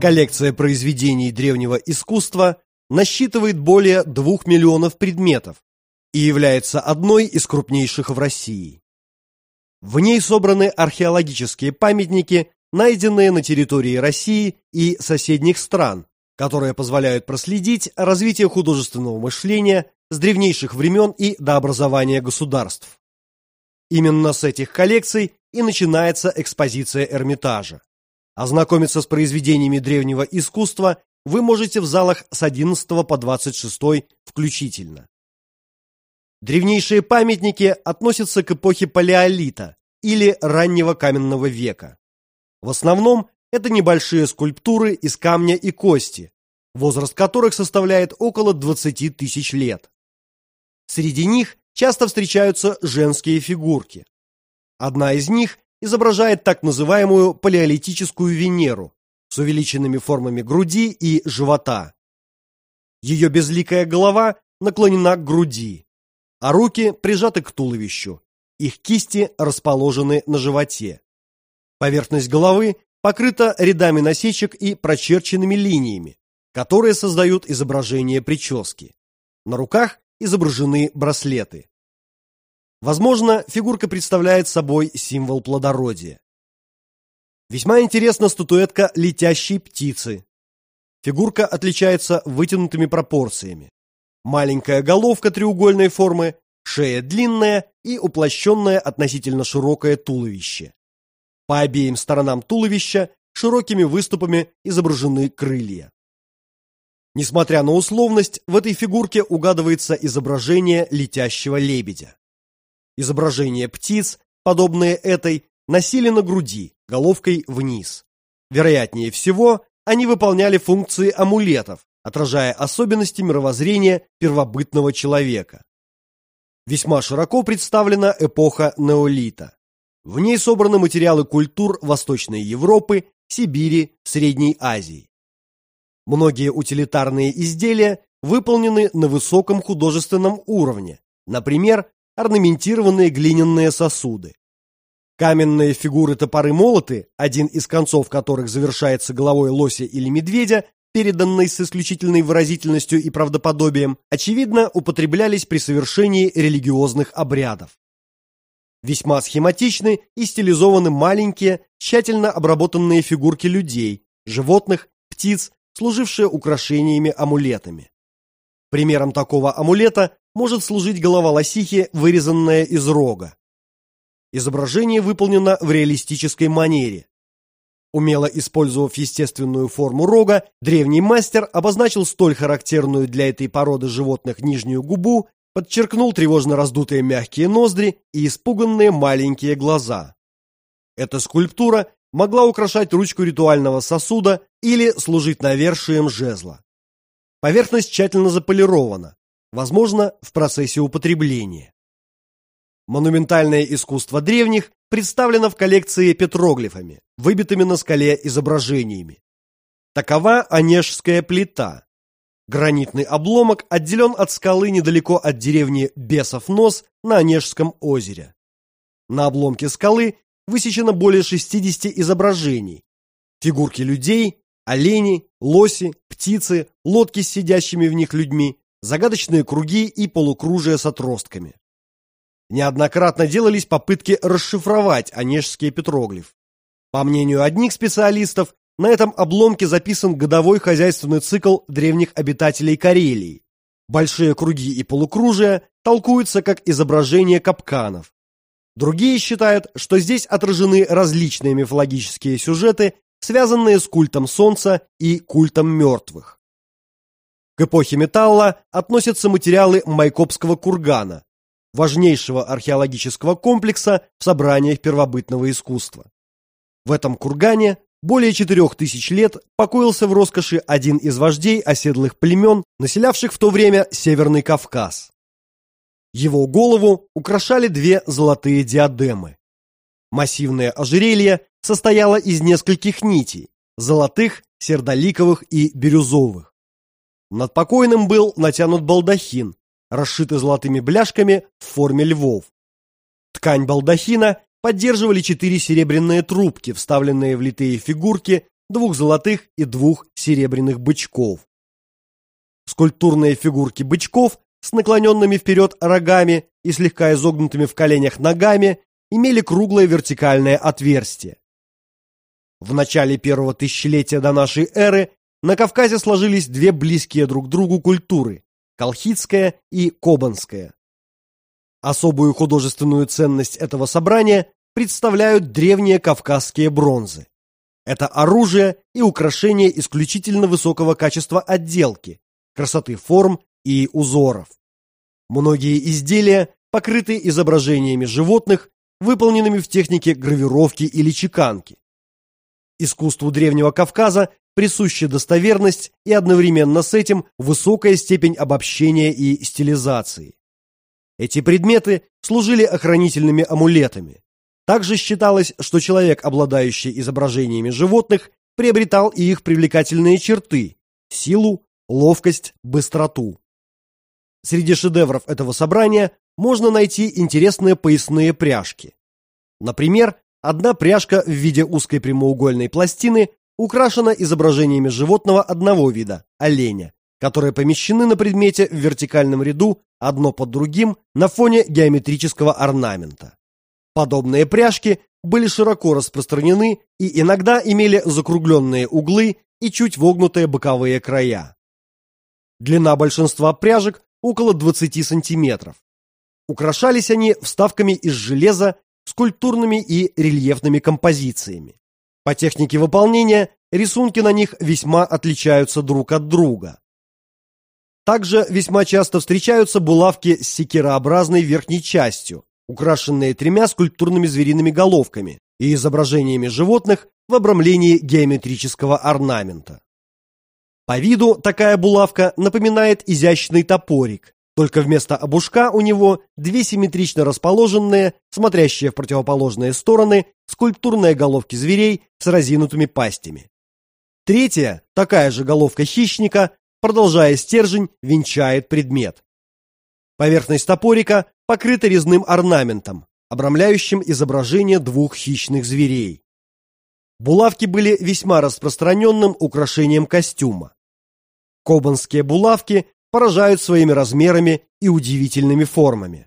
Коллекция произведений древнего искусства насчитывает более 2 миллионов предметов и является одной из крупнейших в России. В ней собраны археологические памятники, найденные на территории России и соседних стран, которые позволяют проследить развитие художественного мышления с древнейших времен и до образования государств. Именно с этих коллекций и начинается экспозиция Эрмитажа. Ознакомиться с произведениями древнего искусства вы можете в залах с 11 по 26 включительно. Древнейшие памятники относятся к эпохе Палеолита или раннего каменного века. В основном это небольшие скульптуры из камня и кости, возраст которых составляет около 20 тысяч лет. Среди них часто встречаются женские фигурки. Одна из них изображает так называемую палеолитическую Венеру с увеличенными формами груди и живота. Ее безликая голова наклонена к груди, а руки прижаты к туловищу, их кисти расположены на животе. Поверхность головы покрыта рядами насечек и прочерченными линиями, которые создают изображение прически. На руках изображены браслеты. Возможно, фигурка представляет собой символ плодородия. Весьма интересна статуэтка летящей птицы. Фигурка отличается вытянутыми пропорциями. Маленькая головка треугольной формы, шея длинная и уплощенное относительно широкое туловище. По обеим сторонам туловища широкими выступами изображены крылья. Несмотря на условность, в этой фигурке угадывается изображение летящего лебедя. Изображения птиц, подобные этой, носили на груди, головкой вниз. Вероятнее всего, они выполняли функции амулетов, отражая особенности мировоззрения первобытного человека. Весьма широко представлена эпоха неолита. В ней собраны материалы культур Восточной Европы, Сибири, Средней Азии. Многие утилитарные изделия выполнены на высоком художественном уровне, например, орнаментированные глиняные сосуды. Каменные фигуры топоры-молоты, один из концов которых завершается головой лося или медведя, переданной с исключительной выразительностью и правдоподобием, очевидно, употреблялись при совершении религиозных обрядов. Весьма схематичны и стилизованы маленькие, тщательно обработанные фигурки людей, животных, птиц, служившие украшениями-амулетами. Примером такого амулета может служить голова лосихи, вырезанная из рога. Изображение выполнено в реалистической манере. Умело использовав естественную форму рога, древний мастер обозначил столь характерную для этой породы животных нижнюю губу, подчеркнул тревожно раздутые мягкие ноздри и испуганные маленькие глаза. Эта скульптура могла украшать ручку ритуального сосуда или служить навершием жезла. Поверхность тщательно заполирована, возможно, в процессе употребления. Монументальное искусство древних представлено в коллекции петроглифами, выбитыми на скале изображениями. Такова Онежская плита. Гранитный обломок отделен от скалы недалеко от деревни Бесов Нос на Онежском озере. На обломке скалы высечено более 60 изображений. Фигурки людей, олени, лоси, птицы, лодки с сидящими в них людьми, загадочные круги и полукружия с отростками. Неоднократно делались попытки расшифровать онежский петроглиф. По мнению одних специалистов, на этом обломке записан годовой хозяйственный цикл древних обитателей Карелии. Большие круги и полукружия толкуются как изображение капканов. Другие считают, что здесь отражены различные мифологические сюжеты, связанные с культом солнца и культом мертвых. К эпохе металла относятся материалы Майкопского кургана, важнейшего археологического комплекса в собраниях первобытного искусства. В этом кургане более 4000 лет покоился в роскоши один из вождей оседлых племен, населявших в то время Северный Кавказ. Его голову украшали 2 золотые диадемы. Массивное ожерелье состояло из нескольких нитей – золотых, сердоликовых и бирюзовых. Над покойным был натянут балдахин, расшитый золотыми бляшками в форме львов. Ткань балдахина поддерживали 4 серебряные трубки, вставленные в литые фигурки 2 золотых и 2 серебряных бычков. Скульптурные фигурки бычков с наклоненными вперед рогами и слегка изогнутыми в коленях ногами имели круглое вертикальное отверстие. В начале первого тысячелетия до нашей эры на Кавказе сложились 2 близкие друг другу культуры – колхидская и кобанская. Особую художественную ценность этого собрания представляют древние кавказские бронзы. Это оружие и украшения исключительно высокого качества отделки, красоты форм и узоров. Многие изделия покрыты изображениями животных, выполненными в технике гравировки или чеканки. Искусству Древнего Кавказа присуща достоверность и одновременно с этим высокая степень обобщения и стилизации. Эти предметы служили охранительными амулетами. Также считалось, что человек, обладающий изображениями животных, приобретал и их привлекательные черты – силу, ловкость, быстроту. Среди шедевров этого собрания можно найти интересные поясные пряжки. Например, одна пряжка в виде узкой прямоугольной пластины украшена изображениями животного одного вида – оленя, которые помещены на предмете в вертикальном ряду одно под другим на фоне геометрического орнамента. Подобные пряжки были широко распространены и иногда имели закругленные углы и чуть вогнутые боковые края. Длина большинства пряжек около 20 сантиметров. Украшались они вставками из железа, скульптурными и рельефными композициями. По технике выполнения рисунки на них весьма отличаются друг от друга. Также весьма часто встречаются булавки с секирообразной верхней частью, украшенные 3 скульптурными звериными головками и изображениями животных в обрамлении геометрического орнамента. По виду такая булавка напоминает изящный топорик, только вместо обушка у него 2 симметрично расположенные, смотрящие в противоположные стороны, скульптурные головки зверей с разинутыми пастями. Третья, такая же головка хищника, продолжая стержень, венчает предмет. Поверхность топорика покрыта резным орнаментом, обрамляющим изображение 2 хищных зверей. Булавки были весьма распространенным украшением костюма. Кобанские булавки поражают своими размерами и удивительными формами.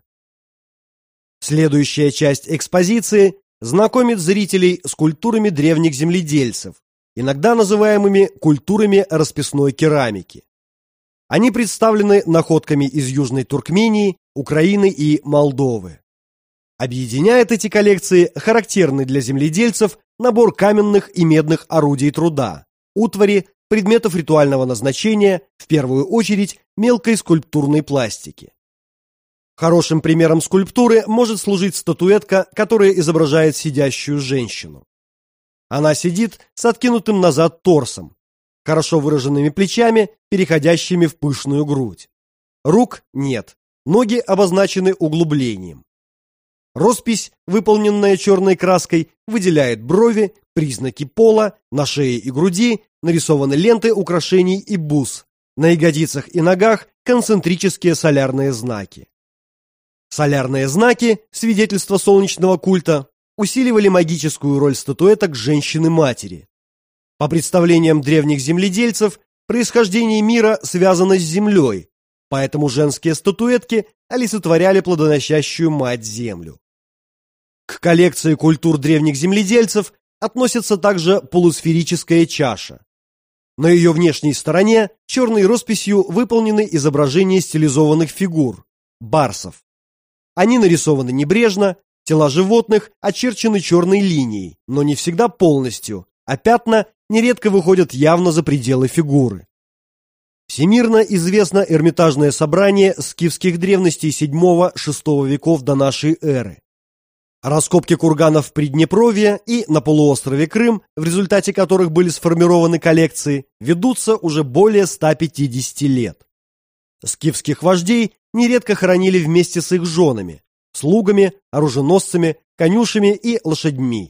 Следующая часть экспозиции знакомит зрителей с культурами древних земледельцев, иногда называемыми культурами расписной керамики. Они представлены находками из Южной Туркмении, Украины и Молдовы. Объединяет эти коллекции характерный для земледельцев набор каменных и медных орудий труда, утвари, предметов ритуального назначения, в первую очередь мелкой скульптурной пластики. Хорошим примером скульптуры может служить статуэтка, которая изображает сидящую женщину. Она сидит с откинутым назад торсом, хорошо выраженными плечами, переходящими в пышную грудь. Рук нет, ноги обозначены углублением. Роспись, выполненная черной краской, выделяет брови, признаки пола, на шее и груди нарисованы ленты украшений и бус, на ягодицах и ногах концентрические солярные знаки. Солярные знаки, свидетельство солнечного культа, усиливали магическую роль статуэток женщины-матери. По представлениям древних земледельцев, происхождение мира связано с землей, поэтому женские статуэтки олицетворяли плодоносящую мать-землю. К коллекции культур древних земледельцев относится также полусферическая чаша. На ее внешней стороне черной росписью выполнены изображения стилизованных фигур – барсов. Они нарисованы небрежно, тела животных очерчены черной линией, но не всегда полностью, а пятна нередко выходят явно за пределы фигуры. Всемирно известно Эрмитажное собрание скифских древностей VII-VI веков до нашей эры. Раскопки курганов в Приднепровье и на полуострове Крым, в результате которых были сформированы коллекции, ведутся уже более 150 лет. Скифских вождей нередко хоронили вместе с их женами, слугами, оруженосцами, конюшами и лошадьми.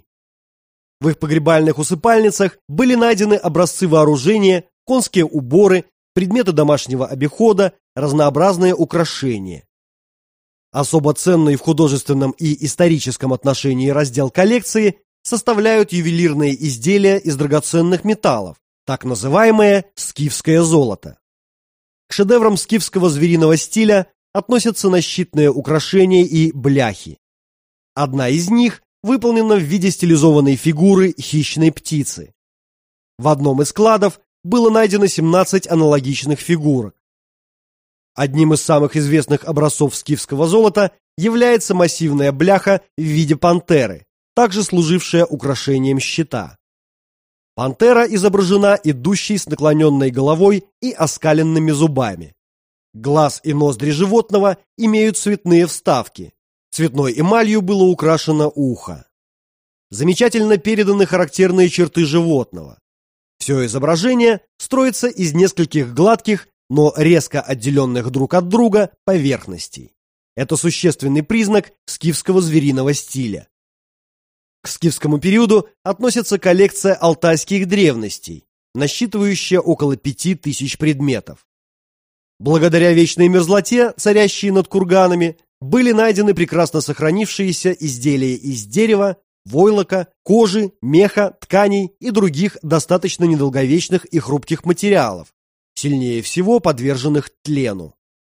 В их погребальных усыпальницах были найдены образцы вооружения, конские уборы, предметы домашнего обихода, разнообразные украшения. Особо ценный в художественном и историческом отношении раздел коллекции составляют ювелирные изделия из драгоценных металлов, так называемое скифское золото. К шедеврам скифского звериного стиля относятся защитные украшения и бляхи. Одна из них выполнена в виде стилизованной фигуры хищной птицы. В одном из кладов было найдено 17 аналогичных фигурок. Одним из самых известных образцов скифского золота является массивная бляха в виде пантеры, также служившая украшением щита. Пантера изображена идущей с наклоненной головой и оскаленными зубами. Глаз и ноздри животного имеют цветные вставки. Цветной эмалью было украшено ухо. Замечательно переданы характерные черты животного. Все изображение строится из нескольких гладких, но резко отделенных друг от друга поверхностей. Это существенный признак скифского звериного стиля. К скифскому периоду относится коллекция алтайских древностей, насчитывающая около 5000 предметов. Благодаря вечной мерзлоте, царящей над курганами, были найдены прекрасно сохранившиеся изделия из дерева, войлока, кожи, меха, тканей и других достаточно недолговечных и хрупких материалов, сильнее всего подверженных тлену.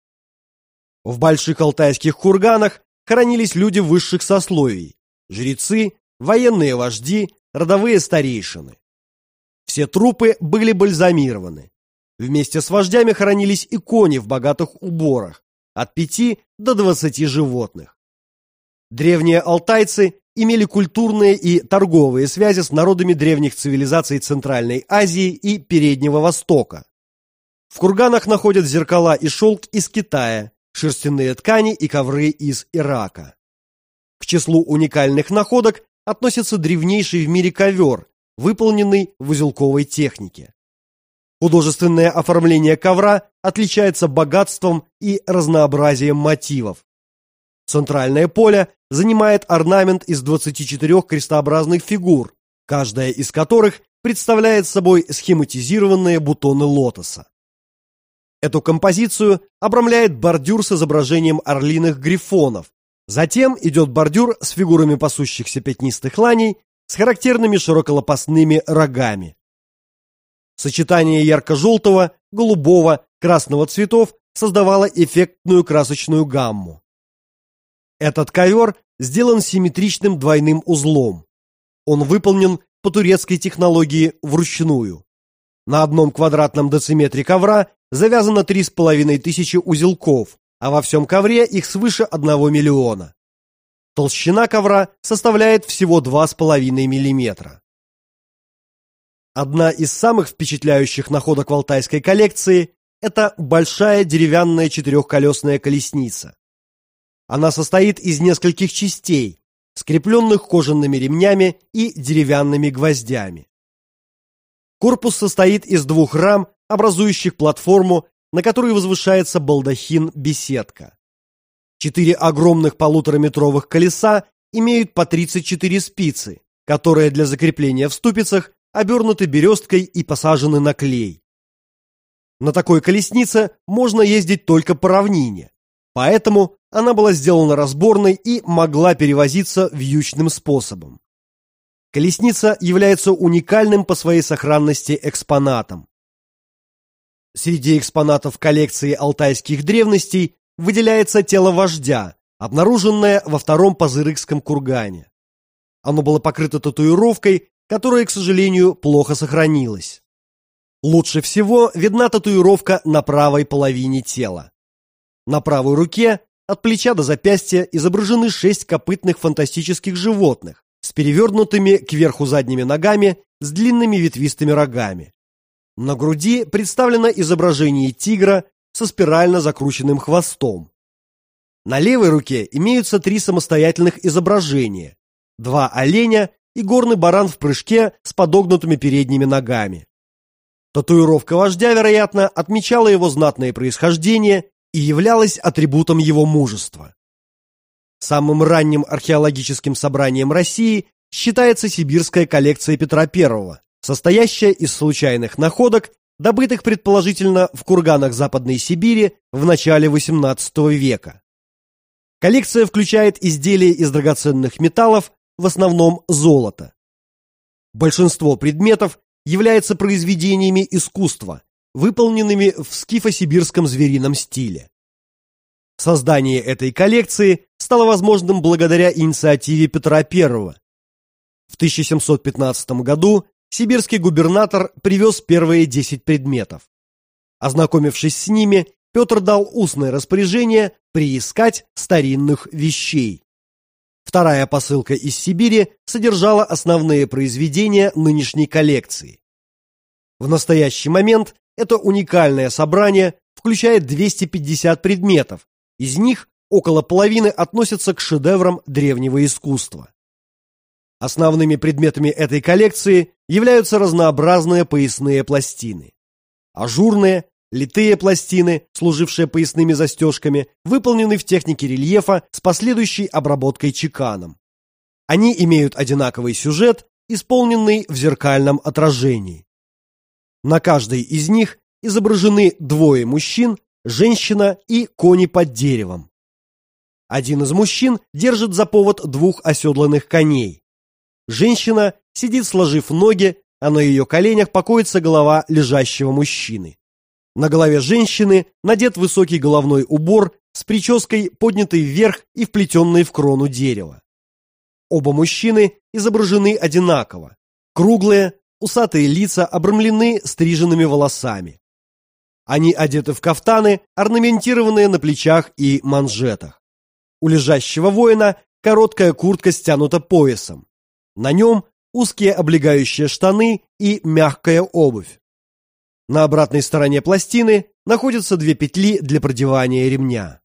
В больших алтайских курганах хоронились люди высших сословий, жрецы, военные вожди, родовые старейшины. Все трупы были бальзамированы. Вместе с вождями хоронились и кони в богатых уборах, от 5 до 20 животных. Древние алтайцы имели культурные и торговые связи с народами древних цивилизаций Центральной Азии и Переднего Востока. В курганах находят зеркала и шелк из Китая, шерстяные ткани и ковры из Ирака. К числу уникальных находок относится древнейший в мире ковер, выполненный в узелковой технике. Художественное оформление ковра отличается богатством и разнообразием мотивов. Центральное поле занимает орнамент из 24 крестообразных фигур, каждая из которых представляет собой схематизированные бутоны лотоса. Эту композицию обрамляет бордюр с изображением орлиных грифонов. Затем идет бордюр с фигурами пасущихся пятнистых ланей с характерными широколопастными рогами. Сочетание ярко-желтого, голубого, красного цветов создавало эффектную красочную гамму. Этот ковер сделан симметричным двойным узлом. Он выполнен по турецкой технологии вручную. На одном квадратном дециметре ковра завязано 3500 узелков, а во всем ковре их свыше 1 миллиона. Толщина ковра составляет всего 2,5 мм. Одна из самых впечатляющих находок в алтайской коллекции – это большая деревянная четырехколесная колесница. Она состоит из нескольких частей, скрепленных кожаными ремнями и деревянными гвоздями. Корпус состоит из 2 рам, образующих платформу, на которой возвышается балдахин-беседка. 4 огромных 1,5-метровых колеса имеют по 34 спицы, которые для закрепления в ступицах обернуты бересткой и посажены на клей. На такой колеснице можно ездить только по равнине, поэтому она была сделана разборной и могла перевозиться вьючным способом. Колесница является уникальным по своей сохранности экспонатом. Среди экспонатов коллекции алтайских древностей выделяется тело вождя, обнаруженное во 2-м Пазырыкском кургане. Оно было покрыто татуировкой, которая, к сожалению, плохо сохранилась. Лучше всего видна татуировка на правой половине тела. На правой руке, от плеча до запястья, изображены 6 копытных фантастических животных с перевернутыми кверху задними ногами с длинными ветвистыми рогами. На груди представлено изображение тигра со спирально закрученным хвостом. На левой руке имеются 3 самостоятельных изображения: 2 оленя и горный баран в прыжке с подогнутыми передними ногами. Татуировка вождя, вероятно, отмечала его знатное происхождение и являлась атрибутом его мужества. Самым ранним археологическим собранием России считается сибирская коллекция Петра I, состоящая из случайных находок, добытых предположительно в курганах Западной Сибири в начале XVIII века. Коллекция включает изделия из драгоценных металлов, в основном золото, Большинство предметов является произведениями искусства, выполненными в скифо-сибирском зверином стиле. Создание этой коллекции стало возможным благодаря инициативе Петра I. В 1715 году сибирский губернатор привез первые 10 предметов. Ознакомившись с ними, Петр дал устное распоряжение приискать старинных вещей. Вторая посылка из Сибири содержала основные произведения нынешней коллекции. В настоящий момент это уникальное собрание включает 250 предметов, из них около половины относятся к шедеврам древнего искусства. Основными предметами этой коллекции являются разнообразные поясные пластины. Ажурные, литые пластины, служившие поясными застежками, выполнены в технике рельефа с последующей обработкой чеканом. Они имеют одинаковый сюжет, исполненный в зеркальном отражении. На каждой из них изображены двое мужчин, женщина и кони под деревом. Один из мужчин держит за повод двух оседланных коней. Женщина сидит, сложив ноги, а на ее коленях покоится голова лежащего мужчины. На голове женщины надет высокий головной убор с прической, поднятой вверх и вплетенной в крону дерева. Оба мужчины изображены одинаково. Круглые, усатые лица обрамлены стриженными волосами. Они одеты в кафтаны, орнаментированные на плечах и манжетах. У лежащего воина короткая куртка стянута поясом. На нем узкие облегающие штаны и мягкая обувь. На обратной стороне пластины находятся две петли для продевания ремня.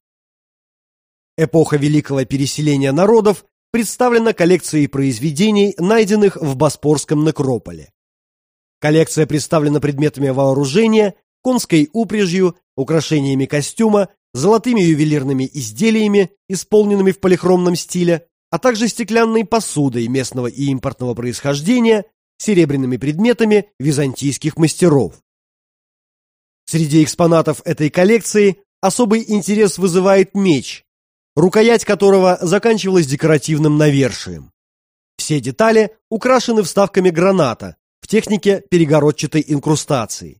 Эпоха великого переселения народов представлена коллекцией произведений, найденных в Боспорском некрополе. Коллекция представлена предметами вооружения, конской упряжью, украшениями костюма, золотыми ювелирными изделиями, исполненными в полихромном стиле, а также стеклянной посудой местного и импортного происхождения, серебряными предметами византийских мастеров. Среди экспонатов этой коллекции особый интерес вызывает меч, рукоять которого заканчивалась декоративным навершием. Все детали украшены вставками граната в технике перегородчатой инкрустации.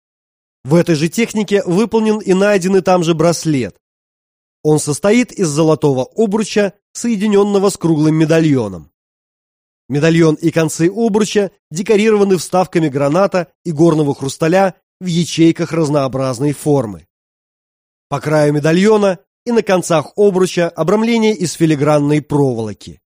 В этой же технике выполнен и найденный там же браслет. Он состоит из золотого обруча, соединенного с круглым медальоном. Медальон и концы обруча декорированы вставками граната и горного хрусталя в ячейках разнообразной формы. По краю медальона и на концах обруча обрамление из филигранной проволоки.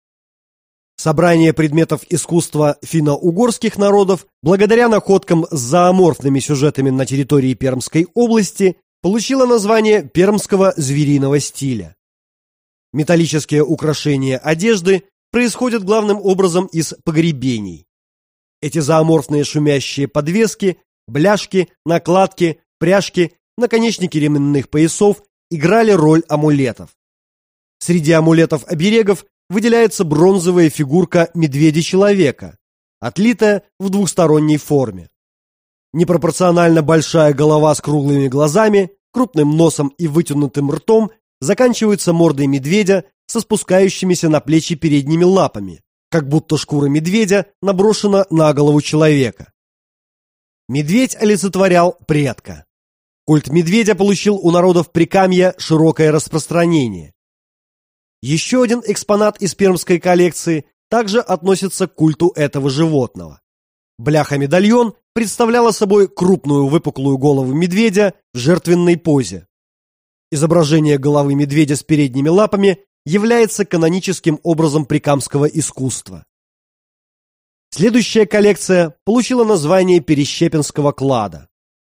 Собрание предметов искусства финно-угорских народов, благодаря находкам с зооморфными сюжетами на территории Пермской области, получило название пермского звериного стиля. Металлические украшения одежды происходят главным образом из погребений. Эти зооморфные шумящие подвески, бляшки, накладки, пряжки, наконечники ременных поясов играли роль амулетов. Среди амулетов-оберегов выделяется бронзовая фигурка медведя-человека, отлитая в двухсторонней форме. Непропорционально большая голова с круглыми глазами, крупным носом и вытянутым ртом заканчивается мордой медведя со спускающимися на плечи передними лапами, как будто шкура медведя наброшена на голову человека. Медведь олицетворял предка. Культ медведя получил у народов Прикамья широкое распространение. Еще один экспонат из пермской коллекции также относится к культу этого животного. Бляха-медальон представляла собой крупную выпуклую голову медведя в жертвенной позе. Изображение головы медведя с передними лапами является каноническим образом прикамского искусства. Следующая коллекция получила название Перещепинского клада.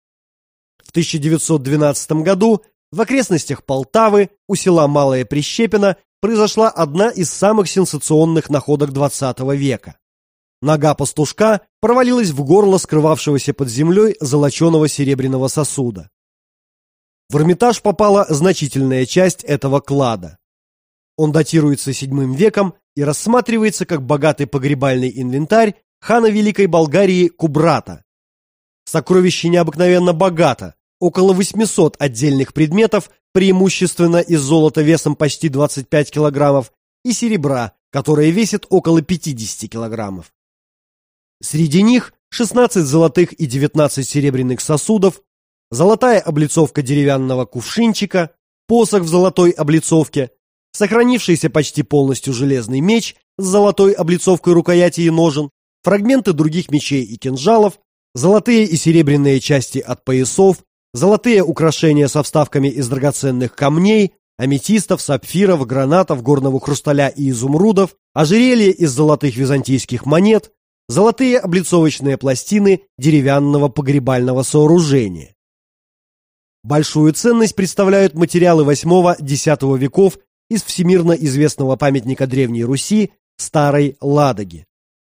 В 1912 году в окрестностях Полтавы у села Малая Прищепино произошла одна из самых сенсационных находок XX века. Нога пастушка провалилась в горло скрывавшегося под землей золоченого серебряного сосуда. В Эрмитаж попала значительная часть этого клада. Он датируется VII веком и рассматривается как богатый погребальный инвентарь хана Великой Болгарии Кубрата. Сокровище необыкновенно богато, около 800 отдельных предметов, преимущественно из золота весом почти 25 килограммов, и серебра, которое весит около 50 килограммов. Среди них 16 золотых и 19 серебряных сосудов, золотая облицовка деревянного кувшинчика, посох в золотой облицовке, сохранившийся почти полностью железный меч с золотой облицовкой рукояти и ножен, фрагменты других мечей и кинжалов, золотые и серебряные части от поясов, золотые украшения со вставками из драгоценных камней, аметистов, сапфиров, гранатов, горного хрусталя и изумрудов, ожерелье из золотых византийских монет, золотые облицовочные пластины деревянного погребального сооружения. Большую ценность представляют материалы VIII-X веков из всемирно известного памятника Древней Руси Старой Ладоги.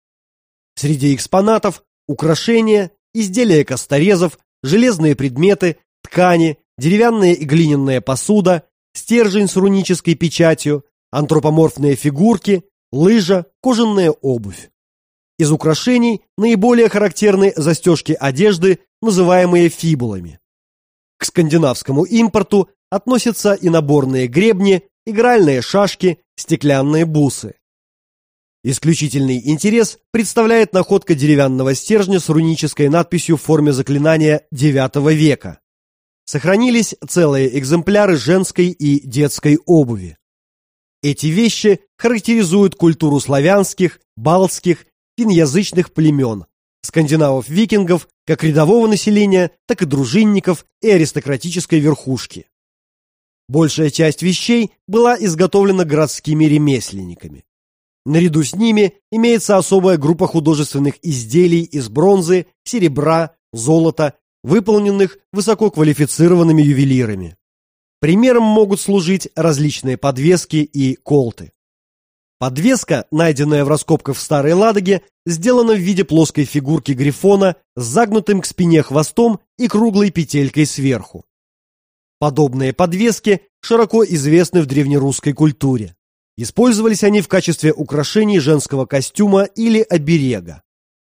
Среди экспонатов украшения, изделия косторезов, железные предметы, ткани, деревянная и глиняная посуда, стержень с рунической печатью, антропоморфные фигурки, лыжа, кожаная обувь. Из украшений наиболее характерны застежки одежды, называемые фибулами. К скандинавскому импорту относятся и наборные гребни, игральные шашки, стеклянные бусы. Исключительный интерес представляет находка деревянного стержня с рунической надписью в форме заклинания IX века. Сохранились целые экземпляры женской и детской обуви. Эти вещи характеризуют культуру славянских, балтских, финноязычных племен, скандинавов-викингов, как рядового населения, так и дружинников и аристократической верхушки. Большая часть вещей была изготовлена городскими ремесленниками. Наряду с ними имеется особая группа художественных изделий из бронзы, серебра, золота, выполненных высококвалифицированными ювелирами. Примером могут служить различные подвески и колты. Подвеска, найденная в раскопках в Старой Ладоге, сделана в виде плоской фигурки грифона с загнутым к спине хвостом и круглой петелькой сверху. Подобные подвески широко известны в древнерусской культуре. Использовались они в качестве украшений женского костюма или оберега.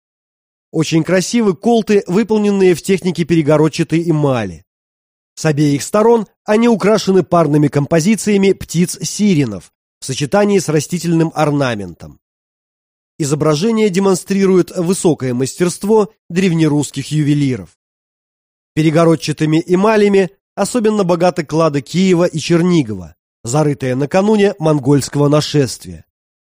Очень красивы колты, выполненные в технике перегородчатой эмали. С обеих сторон они украшены парными композициями птиц-сиренов в сочетании с растительным орнаментом. Изображение демонстрирует высокое мастерство древнерусских ювелиров. Перегородчатыми эмалями особенно богаты клады Киева и Чернигова, зарытые накануне монгольского нашествия.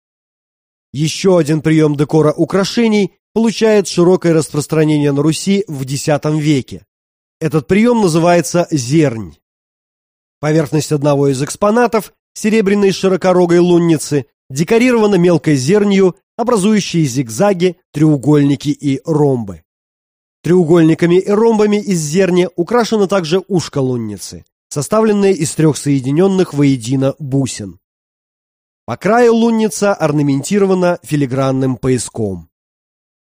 Еще один прием декора украшений получает широкое распространение на Руси в X веке. Этот прием называется зернь. Поверхность одного из экспонатов, серебряной широкорогой лунницы, декорирована мелкой зернью, образующей зигзаги, треугольники и ромбы. Треугольниками и ромбами из зерня украшено также ушко лунницы, составленное из 3 соединенных воедино бусин. По краю лунница орнаментирована филигранным пояском.